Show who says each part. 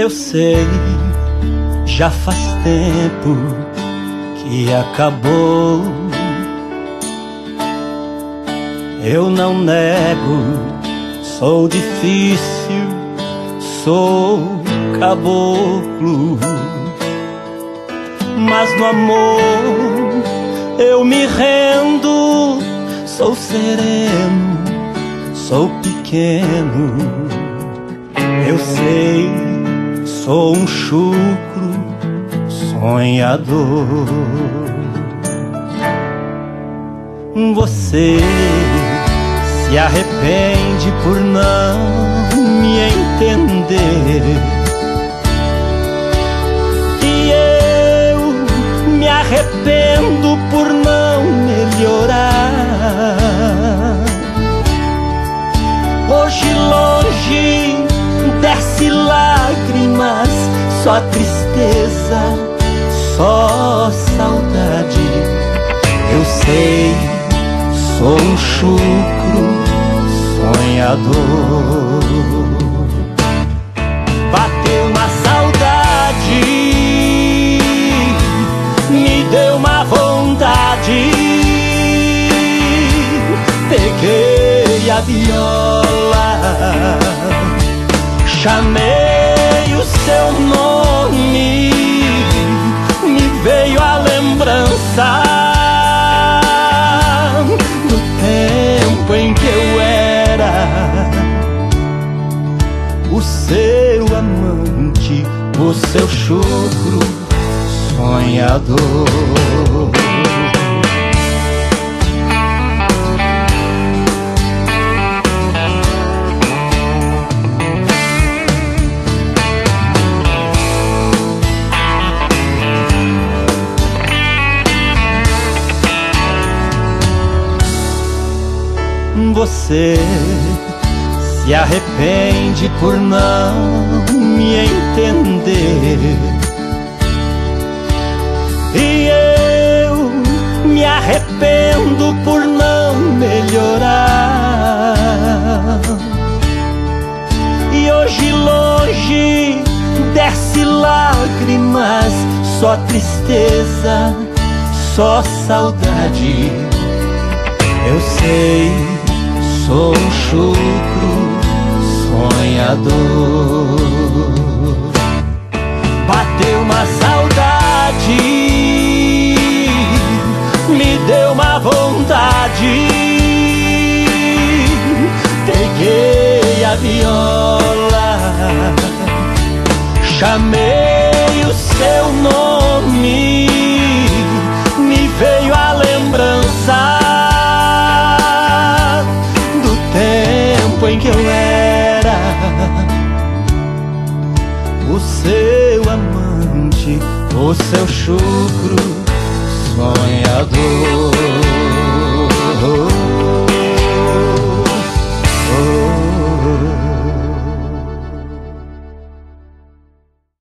Speaker 1: Eu sei, já faz tempo que acabou. Eu não nego, sou difícil, sou caboclo. Mas no amor eu me rendo, sou sereno, sou pequeno. Eu sei, sou um chucro sonhador. Você se arrepende por não me entender, e eu me arrependo por não melhorar. Hoje longe desce lágrimas, só tristeza, só saudade. Eu sei, sou um chucro sonhador. Bateu uma saudade, me deu uma vontade. Peguei a viola, chamei o seu nome, me veio a lembrança do tempo em que eu era o seu amante, o seu chucro sonhador. Você se arrepende por não me entender, e eu me arrependo por não melhorar. E hoje longe desce lágrimas, só tristeza, só saudade. Eu sei, sou um chucro sonhador. Bateu uma saudade, me deu uma vontade. Peguei a viola, chamei o seu nome, me veio a lembrança em que eu era o seu amante, o seu chucro sonhador.